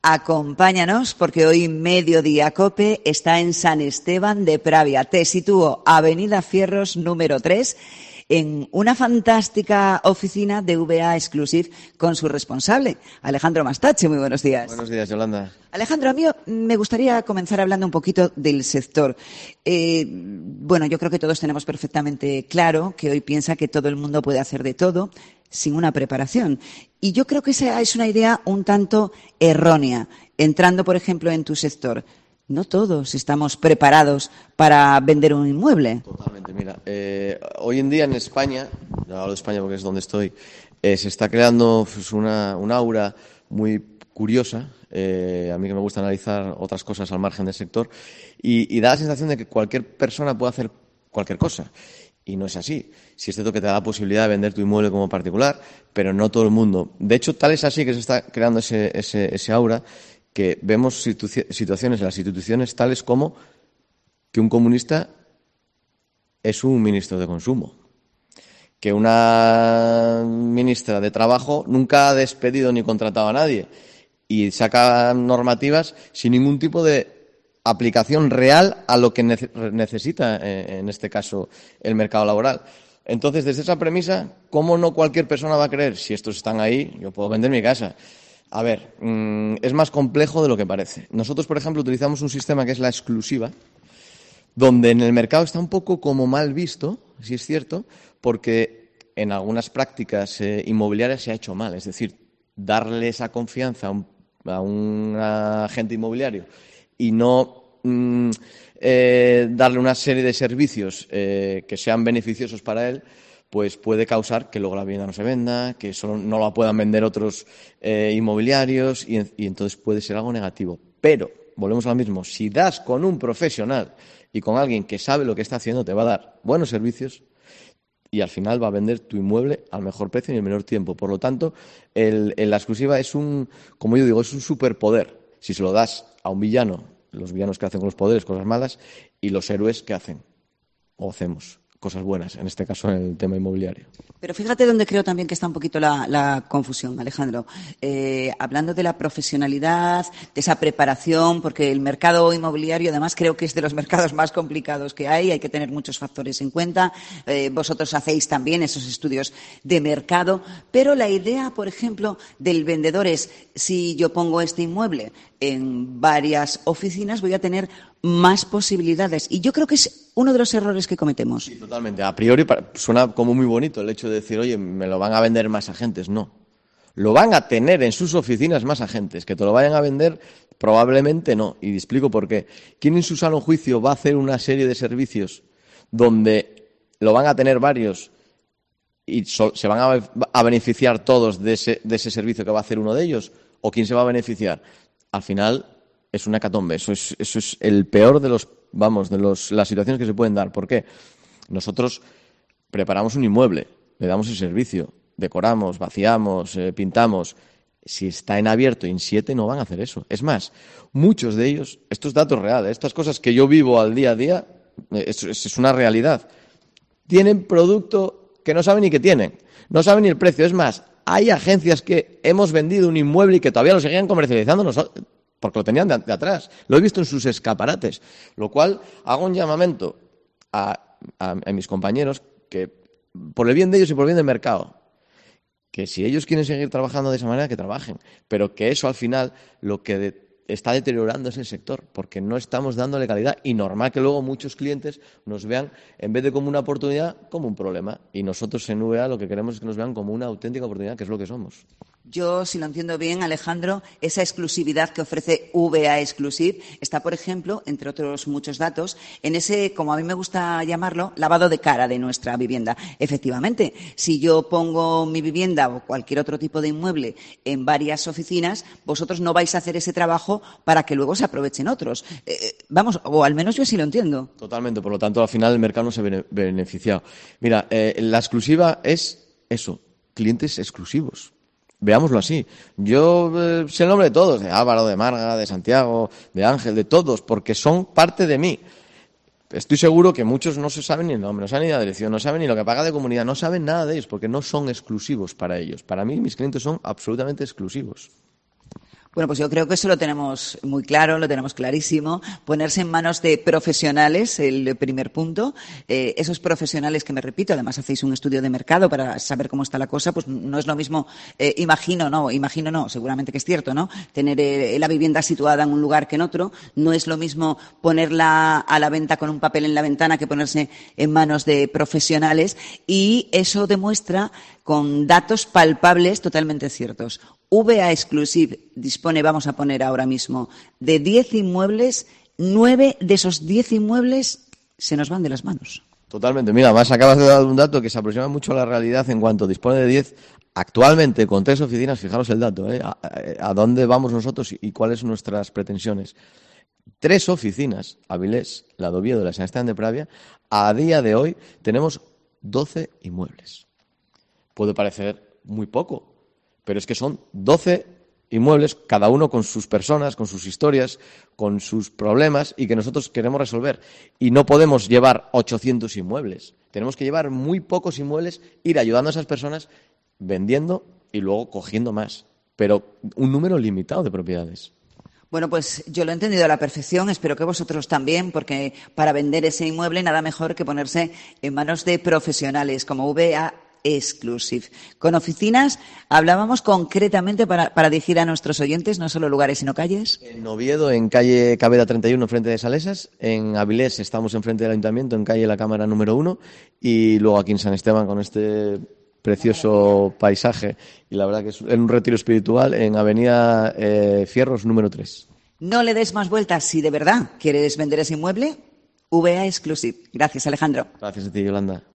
Acompáñanos porque hoy Mediodía COPE está en San Esteban de Pravia. Te sitúo Avenida Fierros número 3 en una fantástica oficina de VA Exclusive con su responsable, Alejandro Mastache. Muy buenos días. Buenos días, Yolanda. Alejandro, a mí me gustaría comenzar hablando un poquito del sector. Bueno, yo creo que todos tenemos perfectamente claro que hoy piensa que todo el mundo puede hacer de todo sin una preparación. Y yo creo que esa es una idea un tanto errónea. Entrando, por ejemplo, en tu sector, no todos estamos preparados para vender un inmueble. Totalmente, mira. Hoy en día en España, yo hablo de España porque es donde estoy, se está creando pues, una aura muy curiosa. A mí que me gusta analizar otras cosas al margen del sector y da la sensación de que cualquier persona puede hacer cualquier cosa. Y no es así. Sí es cierto que te da la posibilidad de vender tu inmueble como particular, pero no todo el mundo. De hecho, tal es así que se está creando ese aura que vemos situaciones en las instituciones tales como que un comunista es un ministro de consumo, que una ministra de Trabajo nunca ha despedido ni contratado a nadie y saca normativas sin ningún tipo de aplicación real a lo que necesita, en este caso, el mercado laboral. Entonces, desde esa premisa, ¿cómo no cualquier persona va a creer? Si estos están ahí, yo puedo vender mi casa. A ver, es más complejo de lo que parece. Nosotros, por ejemplo, utilizamos un sistema que es la exclusiva, donde en el mercado está un poco como mal visto, si es cierto, porque en algunas prácticas inmobiliarias se ha hecho mal. Es decir, darle esa confianza a un agente inmobiliario y no darle una serie de servicios que sean beneficiosos para él, pues puede causar que luego la vivienda no se venda, que solo no la puedan vender otros inmobiliarios y entonces puede ser algo negativo. Pero, volvemos a lo mismo, si das con un profesional y con alguien que sabe lo que está haciendo, te va a dar buenos servicios y al final va a vender tu inmueble al mejor precio y en el menor tiempo. Por lo tanto, la exclusiva es como yo digo, es un superpoder. Si se lo das a un villano, los villanos que hacen con los poderes cosas malas, y los héroes que hacen o hacemos cosas buenas, en este caso en el tema inmobiliario. Pero fíjate donde creo también que está un poquito la confusión, Alejandro. Hablando de la profesionalidad, de esa preparación, porque el mercado inmobiliario además creo que es de los mercados más complicados que hay que tener muchos factores en cuenta. Vosotros hacéis también esos estudios de mercado, pero la idea, por ejemplo, del vendedor es, si yo pongo este inmueble en varias oficinas, voy a tener más posibilidades. Y yo creo que es uno de los errores que cometemos. Sí, totalmente. A priori suena como muy bonito el hecho de decir, oye, me lo van a vender más agentes. No. Lo van a tener en sus oficinas más agentes. Que te lo vayan a vender, probablemente no. Y explico por qué. ¿Quién en su sano juicio va a hacer una serie de servicios donde lo van a tener varios y se van a beneficiar todos de ese servicio que va a hacer uno de ellos? ¿O quién se va a beneficiar? Al final es una hecatombe. Eso es el peor de las situaciones que se pueden dar. ¿Por qué? Nosotros preparamos un inmueble, le damos el servicio, decoramos, vaciamos, pintamos. Si está en abierto in siete, no van a hacer eso. Es más, muchos de ellos, estos datos reales, estas cosas que yo vivo al día a día, es una realidad. Tienen producto que no saben ni que tienen, no saben ni el precio. Es más, hay agencias que hemos vendido un inmueble y que todavía lo seguían comercializando nosotros, porque lo tenían de atrás. Lo he visto en sus escaparates. Lo cual hago un llamamiento a mis compañeros que, por el bien de ellos y por el bien del mercado, que si ellos quieren seguir trabajando de esa manera, que trabajen. Pero que eso al final lo que está deteriorando es el sector, porque no estamos dándole calidad y normal que luego muchos clientes nos vean, en vez de como una oportunidad, como un problema. Y nosotros en VA lo que queremos es que nos vean como una auténtica oportunidad, que es lo que somos. Yo, si lo entiendo bien, Alejandro, esa exclusividad que ofrece VA Exclusive está, por ejemplo, entre otros muchos datos, en ese, como a mí me gusta llamarlo, lavado de cara de nuestra vivienda. Efectivamente, si yo pongo mi vivienda o cualquier otro tipo de inmueble en varias oficinas, vosotros no vais a hacer ese trabajo para que luego se aprovechen otros. Vamos, o al menos yo así lo entiendo. Totalmente, por lo tanto, al final el mercado no se ve beneficiado. Mira, la exclusiva es eso, clientes exclusivos. Veámoslo así. Yo sé el nombre de todos, de Álvaro, de Marga, de Santiago, de Ángel, de todos, porque son parte de mí. Estoy seguro que muchos no se saben ni el nombre, no saben ni la dirección, no saben ni lo que paga de comunidad, no saben nada de ellos, porque no son exclusivos para ellos. Para mí, mis clientes son absolutamente exclusivos. Bueno, pues yo creo que eso lo tenemos muy claro, lo tenemos clarísimo. Ponerse en manos de profesionales, el primer punto. Esos profesionales que, me repito, además hacéis un estudio de mercado para saber cómo está la cosa, pues no es lo mismo, imagino no, seguramente que es cierto, ¿no? Tener la vivienda situada en un lugar que en otro. No es lo mismo ponerla a la venta con un papel en la ventana que ponerse en manos de profesionales. Y eso demuestra con datos palpables totalmente ciertos. VA Exclusive dispone, vamos a poner ahora mismo, de 10 inmuebles, 9 de esos 10 inmuebles se nos van de las manos. Totalmente. Mira, más acabas de dar un dato que se aproxima mucho a la realidad en cuanto dispone de 10. Actualmente, con 3 oficinas, fijaros el dato, a dónde vamos nosotros y cuáles son nuestras pretensiones. 3 oficinas, Avilés, la de Oviedo y la San Esteban de Pravia, a día de hoy tenemos 12 inmuebles. Puede parecer muy poco, pero es que son 12 inmuebles, cada uno con sus personas, con sus historias, con sus problemas y que nosotros queremos resolver. Y no podemos llevar 800 inmuebles. Tenemos que llevar muy pocos inmuebles, ir ayudando a esas personas, vendiendo y luego cogiendo más. Pero un número limitado de propiedades. Bueno, pues yo lo he entendido a la perfección, espero que vosotros también, porque para vender ese inmueble nada mejor que ponerse en manos de profesionales como VA Exclusive. Con oficinas hablábamos concretamente para dirigir a nuestros oyentes, no solo lugares sino calles. En Oviedo, en calle Caveda 31, frente de Salesas. En Avilés estamos enfrente del Ayuntamiento, en calle La Cámara número 1. Y luego aquí en San Esteban con este precioso paisaje. Y la verdad que es un retiro espiritual en avenida Fierros número 3. No le des más vueltas. Si de verdad quieres vender ese inmueble, VA Exclusive. Gracias, Alejandro. Gracias a ti, Yolanda.